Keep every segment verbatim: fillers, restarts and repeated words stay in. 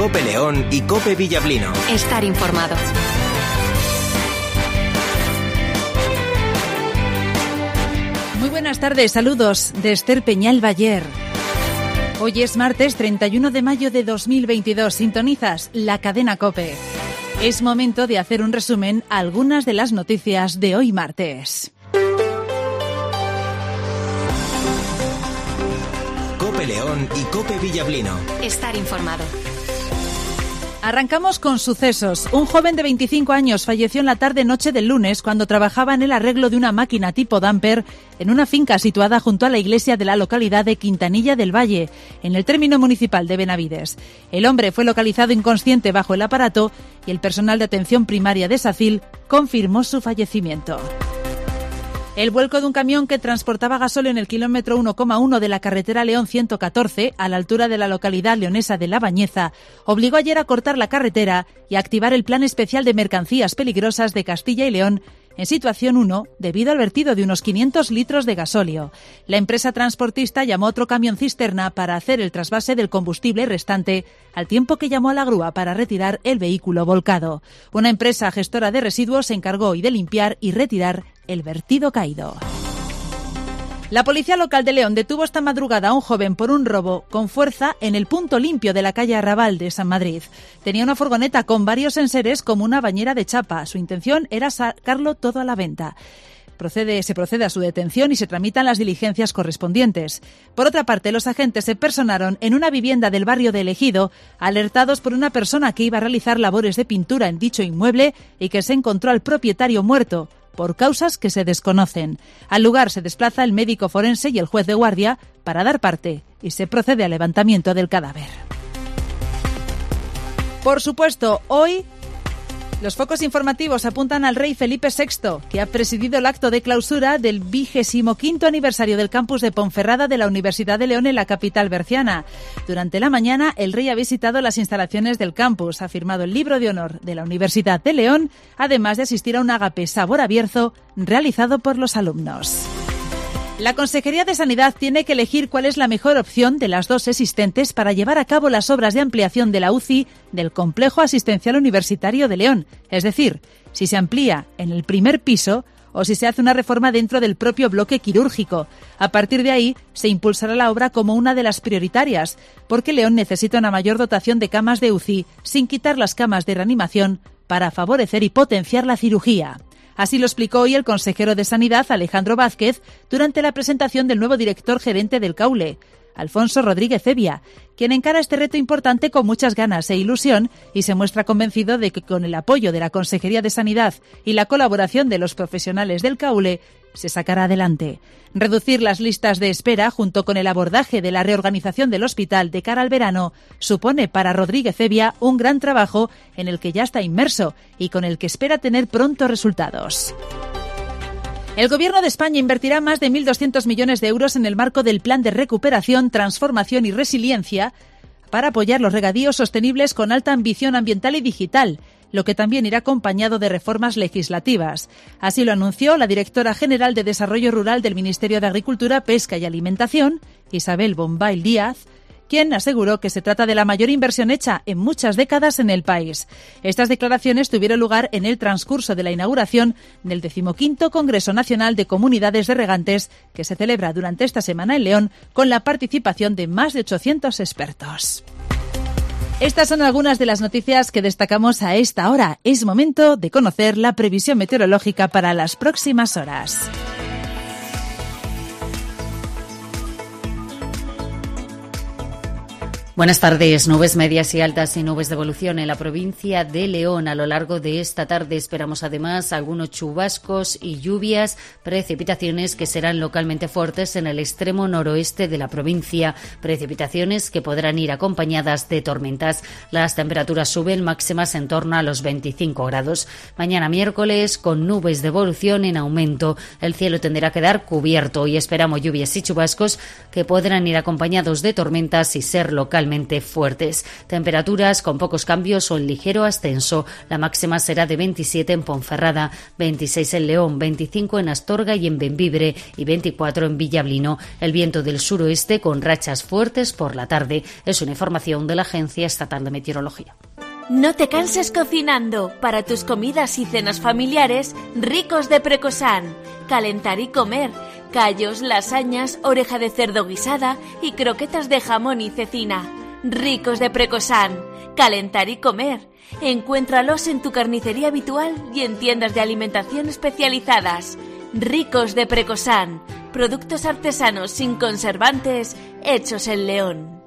COPE León y COPE Villablino. Estar informado. Muy buenas tardes, saludos de Esther Peñal Bayer. Hoy es martes treinta y uno de mayo de dos mil veintidós. Sintonizas la cadena COPE. Es momento de hacer un resumen a algunas de las noticias de hoy martes. COPE León y COPE Villablino. Estar informado. Arrancamos con sucesos. Un joven de veinticinco años falleció en la tarde-noche del lunes cuando trabajaba en el arreglo de una máquina tipo dumper en una finca situada junto a la iglesia de la localidad de Quintanilla del Valle, en el término municipal de Benavides. El hombre fue localizado inconsciente bajo el aparato y el personal de atención primaria de Sacil confirmó su fallecimiento. El vuelco de un camión que transportaba gasóleo en el kilómetro uno coma uno de la carretera León ciento catorce, a la altura de la localidad leonesa de La Bañeza, obligó ayer a cortar la carretera y a activar el Plan Especial de Mercancías Peligrosas de Castilla y León en situación uno debido al vertido de unos quinientos litros de gasóleo. La empresa transportista llamó a otro camión cisterna para hacer el trasvase del combustible restante, al tiempo que llamó a la grúa para retirar el vehículo volcado. Una empresa gestora de residuos se encargó hoy de limpiar y retirar el vertido caído. La policía local de León detuvo esta madrugada a un joven por un robo con fuerza en el punto limpio de la calle Arrabal de San Madrid. Tenía una furgoneta con varios enseres como una bañera de chapa. Su intención era sacarlo todo a la venta. Procede, se procede a su detención y se tramitan las diligencias correspondientes. Por otra parte, los agentes se personaron en una vivienda del barrio de El Ejido, alertados por una persona que iba a realizar labores de pintura en dicho inmueble y que se encontró al propietario muerto por causas que se desconocen. Al lugar se desplaza el médico forense y el juez de guardia para dar parte y se procede al levantamiento del cadáver. Por supuesto, hoy los focos informativos apuntan al rey Felipe sexto, que ha presidido el acto de clausura del vigésimo quinto aniversario del campus de Ponferrada de la Universidad de León en la capital berciana. Durante la mañana, el rey ha visitado las instalaciones del campus, ha firmado el libro de honor de la Universidad de León, además de asistir a un agape sabor a Bierzo realizado por los alumnos. La Consejería de Sanidad tiene que elegir cuál es la mejor opción de las dos existentes para llevar a cabo las obras de ampliación de la U C I del Complejo Asistencial Universitario de León. Es decir, si se amplía en el primer piso o si se hace una reforma dentro del propio bloque quirúrgico. A partir de ahí, se impulsará la obra como una de las prioritarias, porque León necesita una mayor dotación de camas de U C I, sin quitar las camas de reanimación, para favorecer y potenciar la cirugía. Así lo explicó hoy el consejero de Sanidad, Alejandro Vázquez, durante la presentación del nuevo director gerente del Caule, Alfonso Rodríguez Evia, quien encara este reto importante con muchas ganas e ilusión y se muestra convencido de que con el apoyo de la Consejería de Sanidad y la colaboración de los profesionales del Caule se sacará adelante. Reducir las listas de espera junto con el abordaje de la reorganización del hospital de cara al verano supone para Rodríguez Evia un gran trabajo en el que ya está inmerso y con el que espera tener pronto resultados. El Gobierno de España invertirá más de mil doscientos millones de euros en el marco del Plan de Recuperación, Transformación y Resiliencia para apoyar los regadíos sostenibles con alta ambición ambiental y digital, lo que también irá acompañado de reformas legislativas. Así lo anunció la directora general de Desarrollo Rural del Ministerio de Agricultura, Pesca y Alimentación, Isabel Bombay Díaz, quien aseguró que se trata de la mayor inversión hecha en muchas décadas en el país. Estas declaraciones tuvieron lugar en el transcurso de la inauguración del decimoquinto Congreso Nacional de Comunidades de Regantes, que se celebra durante esta semana en León, con la participación de más de ochocientos expertos. Estas son algunas de las noticias que destacamos a esta hora. Es momento de conocer la previsión meteorológica para las próximas horas. Buenas tardes. Nubes medias y altas y nubes de evolución en la provincia de León. A lo largo de esta tarde esperamos además algunos chubascos y lluvias, precipitaciones que serán localmente fuertes en el extremo noroeste de la provincia, precipitaciones que podrán ir acompañadas de tormentas. Las temperaturas suben máximas en torno a los veinticinco grados. Mañana miércoles con nubes de evolución en aumento. El cielo tenderá a quedar cubierto y esperamos lluvias y chubascos que podrán ir acompañados de tormentas y ser localmente localmente fuertes. Temperaturas con pocos cambios o en ligero ascenso. La máxima será de veintisiete en Ponferrada, veintiséis en León, veinticinco en Astorga y en Bembibre y veinticuatro en Villablino. El viento del suroeste con rachas fuertes por la tarde. Es una información de la Agencia Estatal de Meteorología. No te canses cocinando. Para tus comidas y cenas familiares, Ricos de Precosán. Calentar y comer. Callos, lasañas, oreja de cerdo guisada y croquetas de jamón y cecina. Ricos de Precosán. Calentar y comer. Encuéntralos en tu carnicería habitual y en tiendas de alimentación especializadas. Ricos de Precosán. Productos artesanos sin conservantes, hechos en León.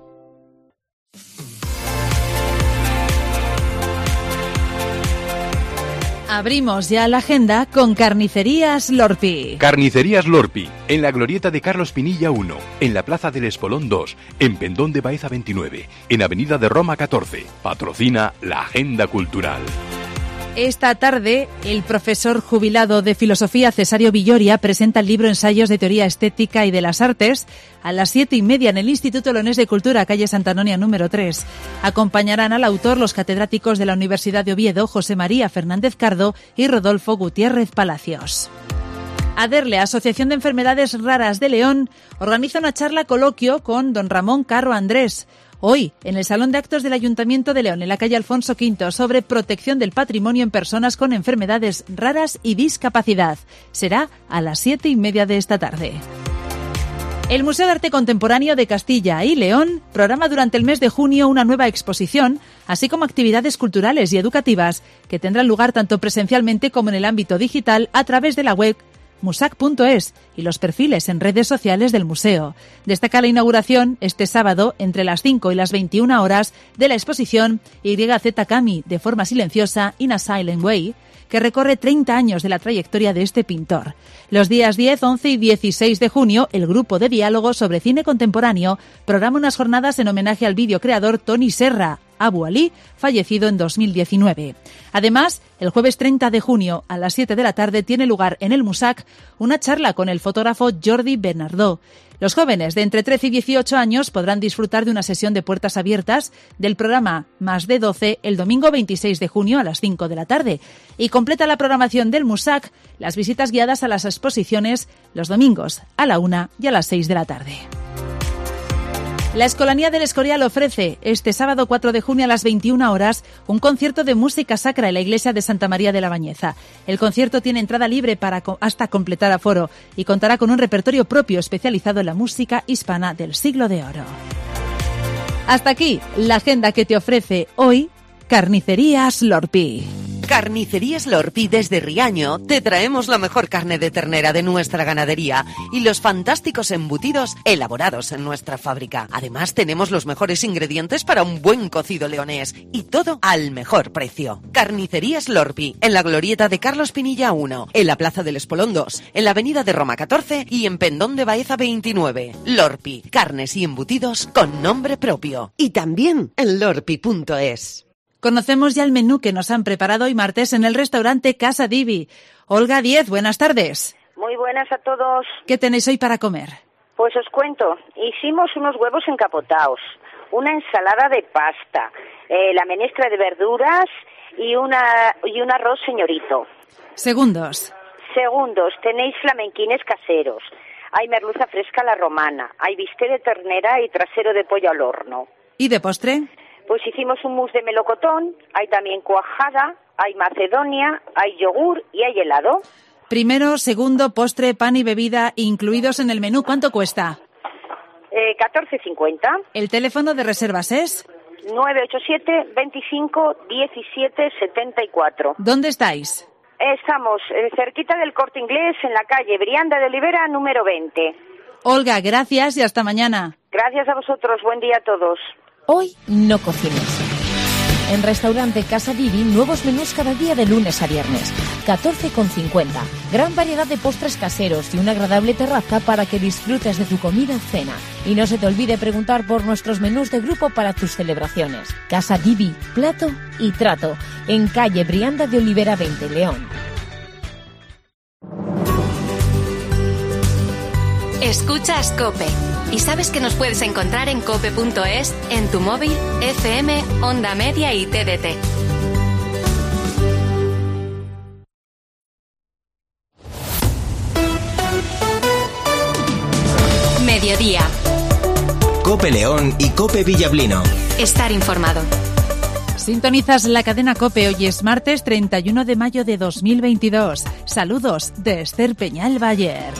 Abrimos ya la agenda con Carnicerías Lorpi. Carnicerías Lorpi, en la glorieta de Carlos Pinilla uno, en la Plaza del Espolón dos, en Pendón de Baeza veintinueve, en Avenida de Roma catorce. Patrocina la Agenda Cultural. Esta tarde, el profesor jubilado de Filosofía Cesario Villoria presenta el libro Ensayos de Teoría Estética y de las Artes a las siete y media en el Instituto Leonés de Cultura, calle Santa Anonia número tres. Acompañarán al autor los catedráticos de la Universidad de Oviedo, José María Fernández Cardo y Rodolfo Gutiérrez Palacios. Aderle, Asociación de Enfermedades Raras de León, organiza una charla coloquio con don Ramón Carro Andrés. Hoy, en el Salón de Actos del Ayuntamiento de León, en la calle Alfonso quinto, sobre protección del patrimonio en personas con enfermedades raras y discapacidad. Será a las siete y media de esta tarde. El Museo de Arte Contemporáneo de Castilla y León programa durante el mes de junio una nueva exposición, así como actividades culturales y educativas que tendrán lugar tanto presencialmente como en el ámbito digital a través de la web musac punto es y los perfiles en redes sociales del museo. Destaca la inauguración este sábado entre las cinco y las veintiuna horas de la exposición Y Z Kami, de forma silenciosa, in a Silent Way, que recorre treinta años de la trayectoria de este pintor. Los días diez, once y dieciséis de junio, el Grupo de Diálogo sobre Cine Contemporáneo programa unas jornadas en homenaje al videocreador Tony Serra, Abu Ali, fallecido en dos mil diecinueve. Además, el jueves treinta de junio a las siete de la tarde tiene lugar en el Musac una charla con el fotógrafo Jordi Bernardó. Los jóvenes de entre trece y dieciocho años podrán disfrutar de una sesión de puertas abiertas del programa Más de doce el domingo veintiséis de junio a las cinco de la tarde. Y completa la programación del Musac las visitas guiadas a las exposiciones los domingos a la una y a las seis de la tarde. La Escolanía del Escorial ofrece este sábado cuatro de junio a las veintiuna horas un concierto de música sacra en la iglesia de Santa María de la Bañeza. El concierto tiene entrada libre para hasta completar aforo y contará con un repertorio propio especializado en la música hispana del siglo de oro. Hasta aquí la agenda que te ofrece hoy Carnicerías Lorpi. Carnicerías Lorpi desde Riaño te traemos la mejor carne de ternera de nuestra ganadería y los fantásticos embutidos elaborados en nuestra fábrica. Además tenemos los mejores ingredientes para un buen cocido leonés y todo al mejor precio. Carnicerías Lorpi en la glorieta de Carlos Pinilla uno, en la Plaza del Espolón dos, en la Avenida de Roma catorce y en Pendón de Baeza veintinueve. Lorpi, carnes y embutidos con nombre propio. Y también en lorpi punto es. Conocemos ya el menú que nos han preparado hoy martes en el restaurante Casa Divi. Olga Díez, buenas tardes. Muy buenas a todos. ¿Qué tenéis hoy para comer? Pues os cuento, hicimos unos huevos encapotados, una ensalada de pasta, eh, la menestra de verduras y, una, y un arroz señorito. Segundos. Segundos, tenéis flamenquines caseros, hay merluza fresca a la romana, hay bistec de ternera y trasero de pollo al horno. ¿Y de postre? Pues hicimos un mousse de melocotón, hay también cuajada, hay macedonia, hay yogur y hay helado. Primero, segundo, postre, pan y bebida incluidos en el menú. ¿Cuánto cuesta? Eh, catorce cincuenta. ¿El teléfono de reservas es? nueve ocho siete, veinticinco, diecisiete, setenta y cuatro. ¿Dónde estáis? Estamos eh, cerquita del Corte Inglés, en la calle Brianda de Olivera, número veinte. Olga, gracias y hasta mañana. Gracias a vosotros, buen día a todos. Hoy no cocines. En Restaurante Casa Divi, nuevos menús cada día de lunes a viernes. catorce cincuenta. Gran variedad de postres caseros y una agradable terraza para que disfrutes de tu comida o cena. Y no se te olvide preguntar por nuestros menús de grupo para tus celebraciones. Casa Divi, plato y trato. En calle Brianda de Olivera veinte, León. Escuchas COPE. Y sabes que nos puedes encontrar en cope punto es, en tu móvil, F M, Onda Media y T D T. Mediodía. Cope León y Cope Villablino. Estar informado. Sintonizas la cadena COPE. Hoy es martes treinta y uno de mayo de dos mil veintidós. Saludos de Esther Peñal Bayer.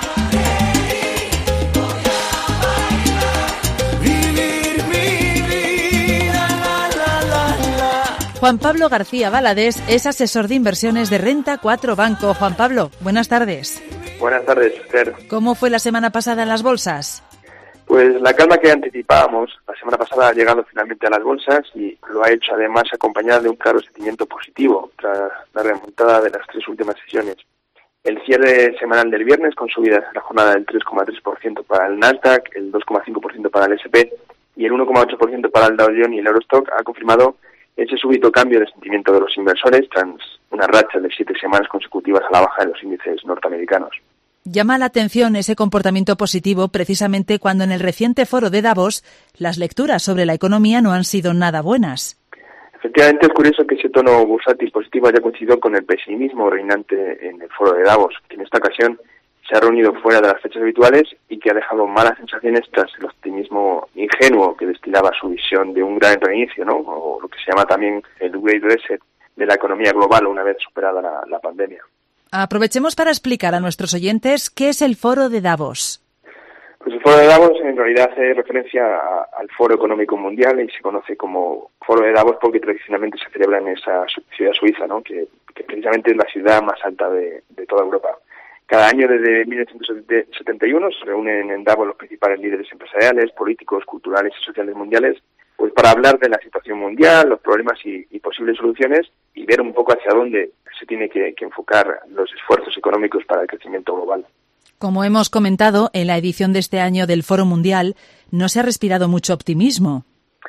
Juan Pablo García Valadés es asesor de inversiones de Renta cuatro Banco. Juan Pablo, buenas tardes. Buenas tardes, Esther. ¿Cómo fue la semana pasada en las bolsas? Pues la calma que anticipábamos, la semana pasada ha llegado finalmente a las bolsas y lo ha hecho además acompañada de un claro sentimiento positivo tras la remontada de las tres últimas sesiones. El cierre semanal del viernes con subidas en la jornada del tres coma tres por ciento para el Nasdaq, el dos coma cinco por ciento para el ese and pe y el uno coma ocho por ciento para el Dow Jones y el Eurostock ha confirmado ese súbito cambio de sentimiento de los inversores tras una racha de siete semanas consecutivas a la baja en los índices norteamericanos. Llama la atención ese comportamiento positivo precisamente cuando en el reciente foro de Davos las lecturas sobre la economía no han sido nada buenas. Efectivamente, es curioso que ese tono bursátil positivo haya coincidido con el pesimismo reinante en el foro de Davos, que en esta ocasión se ha reunido fuera de las fechas habituales y que ha dejado malas sensaciones tras el optimismo ingenuo que destilaba su visión de un gran reinicio, ¿no? O lo que se llama también el Great Reset de la economía global una vez superada la, la pandemia. Aprovechemos para explicar a nuestros oyentes qué es el foro de Davos. Pues el foro de Davos en realidad hace referencia a, al Foro Económico Mundial y se conoce como foro de Davos porque tradicionalmente se celebra en esa ciudad suiza, ¿no? que, que precisamente es la ciudad más alta de, de toda Europa. Cada año desde mil novecientos setenta y uno se reúnen en Davos los principales líderes empresariales, políticos, culturales y sociales mundiales, pues para hablar de la situación mundial, los problemas y, y posibles soluciones y ver un poco hacia dónde se tiene que, que enfocar los esfuerzos económicos para el crecimiento global. Como hemos comentado, en la edición de este año del Foro Mundial no se ha respirado mucho optimismo.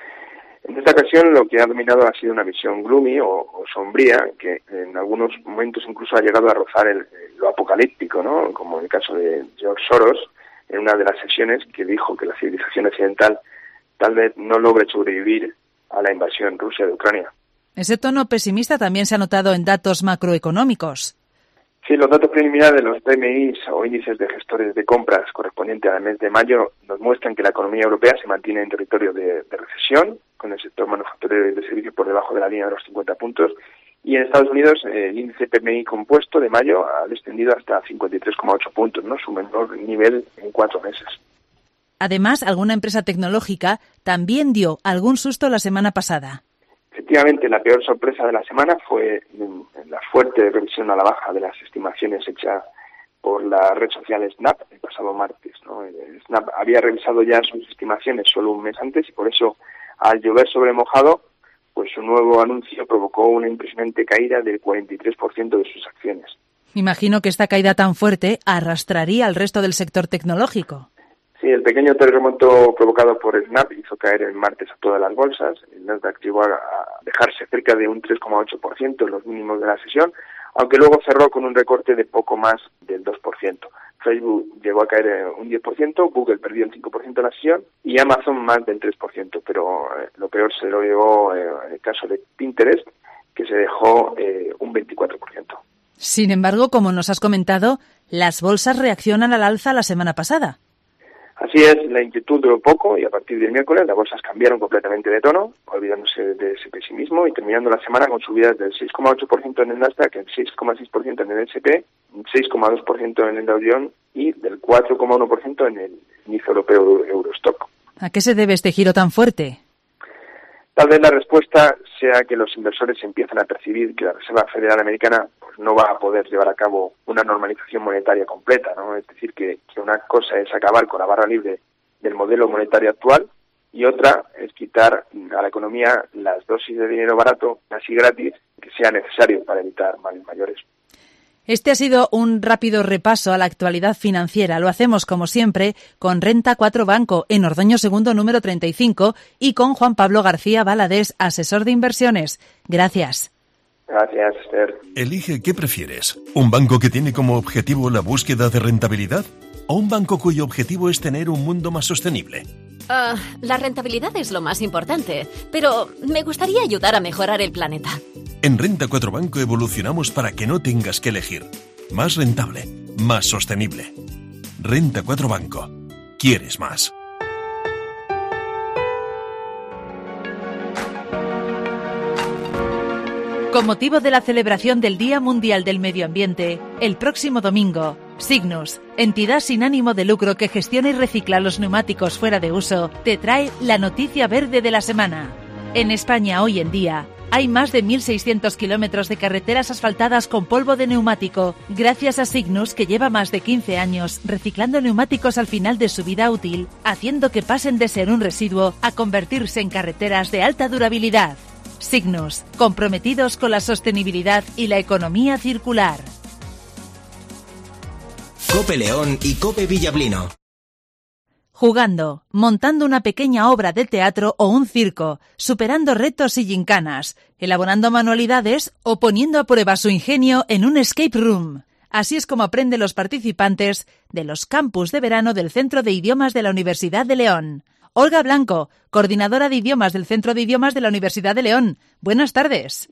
En esta ocasión lo que ha dominado ha sido una visión gloomy o, o sombría, que en algunos momentos incluso ha llegado a rozar el, lo apocalíptico, ¿no? Como en el caso de George Soros, en una de las sesiones que dijo que la civilización occidental tal vez no logre sobrevivir a la invasión rusa de Ucrania. Ese tono pesimista también se ha notado en datos macroeconómicos. Sí, los datos preliminares de los P M Is o índices de gestores de compras correspondientes al mes de mayo nos muestran que la economía europea se mantiene en territorio de, de recesión, con el sector manufacturero y de servicios por debajo de la línea de los cincuenta puntos, y en Estados Unidos eh, el índice P M I compuesto de mayo ha descendido hasta cincuenta y tres coma ocho puntos, ¿no? Su menor nivel en cuatro meses. Además, alguna empresa tecnológica también dio algún susto la semana pasada. Efectivamente, la peor sorpresa de la semana fue la fuerte revisión a la baja de las estimaciones hechas por la red social Snap el pasado martes, ¿no? Snap había revisado ya sus estimaciones solo un mes antes y por eso, al llover sobre mojado, pues su nuevo anuncio provocó una impresionante caída del cuarenta y tres por ciento de sus acciones. Imagino que esta caída tan fuerte arrastraría al resto del sector tecnológico. Sí, el pequeño terremoto provocado por Snap hizo caer el martes a todas las bolsas. El Nasdaq llegó a dejarse cerca de un tres coma ocho por ciento en los mínimos de la sesión, aunque luego cerró con un recorte de poco más del dos por ciento. Facebook llegó a caer un diez por ciento, Google perdió el cinco por ciento en la sesión y Amazon más del tres por ciento, pero eh, lo peor se lo llevó eh, en el caso de Pinterest, que se dejó eh, un veinticuatro por ciento. Sin embargo, como nos has comentado, las bolsas reaccionan al alza la semana pasada. Así es, la inquietud duró poco y a partir del miércoles las bolsas cambiaron completamente de tono, olvidándose de ese pesimismo y terminando la semana con subidas del seis coma ocho por ciento en el Nasdaq, el seis coma seis por ciento en el ese and pe, seis coma dos por ciento en el Dow Jones y del cuatro coma uno por ciento en el índice europeo Eurostock. ¿A qué se debe este giro tan fuerte? Tal vez la respuesta sea que los inversores empiezan a percibir que la Reserva Federal Americana pues, no va a poder llevar a cabo una normalización monetaria completa, ¿no? Es decir, que, que una cosa es acabar con la barra libre del modelo monetario actual y otra es quitar a la economía las dosis de dinero barato, casi gratis, que sea necesario para evitar males mayores. Este ha sido un rápido repaso a la actualidad financiera. Lo hacemos, como siempre, con Renta cuatro Banco, en Ordoño Segundo número treinta y cinco, y con Juan Pablo García Valadés, asesor de inversiones. Gracias. Gracias, Esther. Elige qué prefieres. ¿Un banco que tiene como objetivo la búsqueda de rentabilidad? ¿O un banco cuyo objetivo es tener un mundo más sostenible? Uh, la rentabilidad es lo más importante, pero me gustaría ayudar a mejorar el planeta. En Renta cuatro Banco evolucionamos para que no tengas que elegir. Más rentable, más sostenible. Renta cuatro Banco. ¿Quieres más? Con motivo de la celebración del Día Mundial del Medio Ambiente, el próximo domingo, Signus, entidad sin ánimo de lucro que gestiona y recicla los neumáticos fuera de uso, te trae la noticia verde de la semana. En España hoy en día hay más de mil seiscientos kilómetros de carreteras asfaltadas con polvo de neumático, gracias a Signus, que lleva más de quince años reciclando neumáticos al final de su vida útil, haciendo que pasen de ser un residuo a convertirse en carreteras de alta durabilidad. Signus, comprometidos con la sostenibilidad y la economía circular. Cope León y Cope Villablino. Jugando, montando una pequeña obra de teatro o un circo, superando retos y gincanas, elaborando manualidades o poniendo a prueba su ingenio en un escape room. Así es como aprenden los participantes de los campus de verano del Centro de Idiomas de la Universidad de León. Olga Blanco, coordinadora de idiomas del Centro de Idiomas de la Universidad de León. Buenas tardes.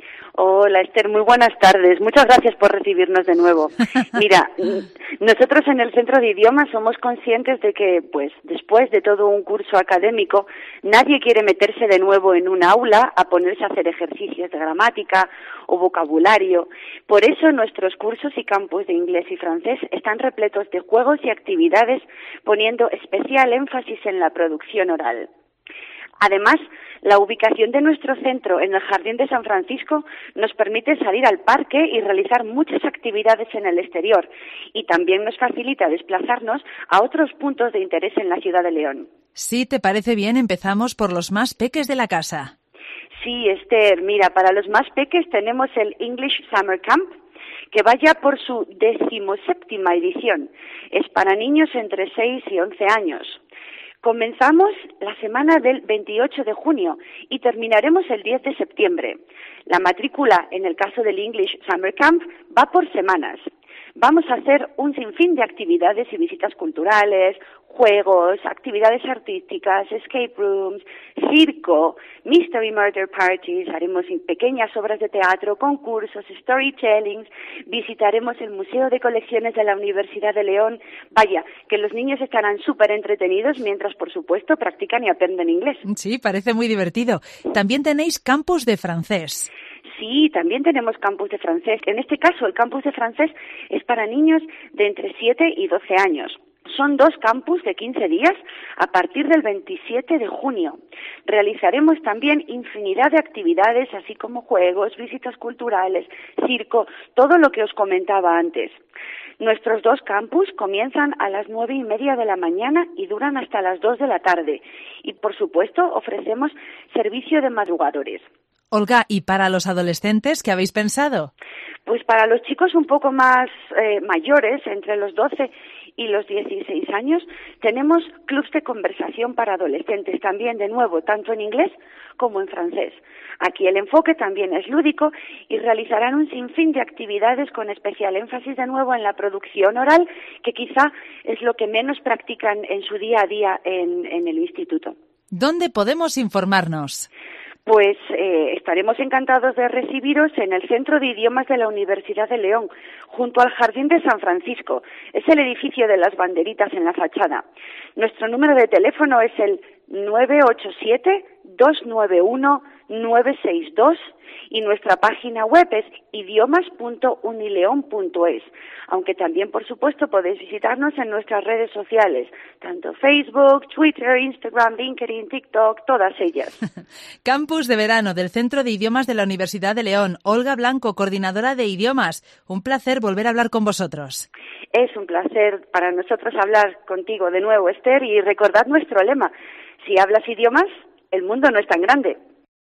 Hola, Esther, muy buenas tardes. Muchas gracias por recibirnos de nuevo. Mira, nosotros en el Centro de Idiomas somos conscientes de que, pues, después de todo un curso académico, nadie quiere meterse de nuevo en un aula a ponerse a hacer ejercicios de gramática o vocabulario. Por eso nuestros cursos y campus de inglés y francés están repletos de juegos y actividades, poniendo especial énfasis en la producción oral. Además, la ubicación de nuestro centro en el Jardín de San Francisco nos permite salir al parque y realizar muchas actividades en el exterior, y también nos facilita desplazarnos a otros puntos de interés en la ciudad de León. Si te parece bien, empezamos por los más peques de la casa. Sí, Esther, mira, para los más peques tenemos el English Summer Camp, que va ya por su decimoséptima edición. Es para niños entre seis y once años. Comenzamos la semana del veintiocho de junio y terminaremos el diez de septiembre. La matrícula, en el caso del English Summer Camp, va por semanas. Vamos a hacer un sinfín de actividades y visitas culturales, juegos, actividades artísticas, escape rooms, circo, mystery murder parties, haremos pequeñas obras de teatro, concursos, storytellings, visitaremos el Museo de Colecciones de la Universidad de León. Vaya, que los niños estarán súper entretenidos mientras, por supuesto, practican y aprenden inglés. Sí, parece muy divertido. También tenéis campus de francés. Sí, también tenemos campus de francés. En este caso, el campus de francés es para niños de entre siete y doce años. Son dos campus de quince días a partir del veintisiete de junio. Realizaremos también infinidad de actividades, así como juegos, visitas culturales, circo, todo lo que os comentaba antes. Nuestros dos campus comienzan a las nueve y media de la mañana y duran hasta las dos de la tarde. Y, por supuesto, ofrecemos servicio de madrugadores. Olga, ¿y para los adolescentes qué habéis pensado? Pues para los chicos un poco más eh, mayores, entre los doce y los dieciséis años, tenemos clubs de conversación para adolescentes también, de nuevo, tanto en inglés como en francés. Aquí el enfoque también es lúdico y realizarán un sinfín de actividades con especial énfasis de nuevo en la producción oral, que quizá es lo que menos practican en su día a día en, en el instituto. ¿Dónde podemos informarnos? Pues eh, estaremos encantados de recibiros en el Centro de Idiomas de la Universidad de León, junto al Jardín de San Francisco. Es el edificio de las banderitas en la fachada. Nuestro número de teléfono es el nueve ocho siete, dos nueve uno, nueve seis dos y nuestra página web es idiomas punto unileon punto es, aunque también, por supuesto, podéis visitarnos en nuestras redes sociales, tanto Facebook, Twitter, Instagram, LinkedIn, TikTok, todas ellas. Campus de verano del Centro de Idiomas de la Universidad de León. Olga Blanco, coordinadora de idiomas. Un placer volver a hablar con vosotros. Es un placer para nosotros hablar contigo de nuevo, Esther, y recordad nuestro lema: si hablas idiomas, el mundo no es tan grande.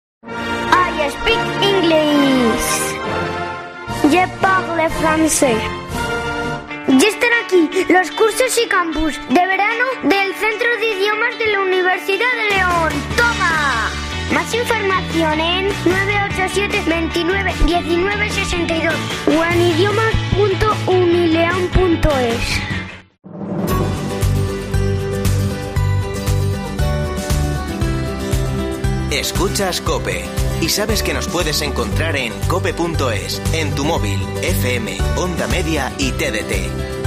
I speak English. Je parle français. Ya están aquí los cursos y campus de verano del Centro de Idiomas de la Universidad de León. ¡Toma! Más información en nueve ocho siete, veintinueve, diecinueve, sesenta y dos o en idiomas punto unileon punto es. Escuchas COPE y sabes que nos puedes encontrar en cope punto es, en tu móvil, F M, Onda Media y T D T.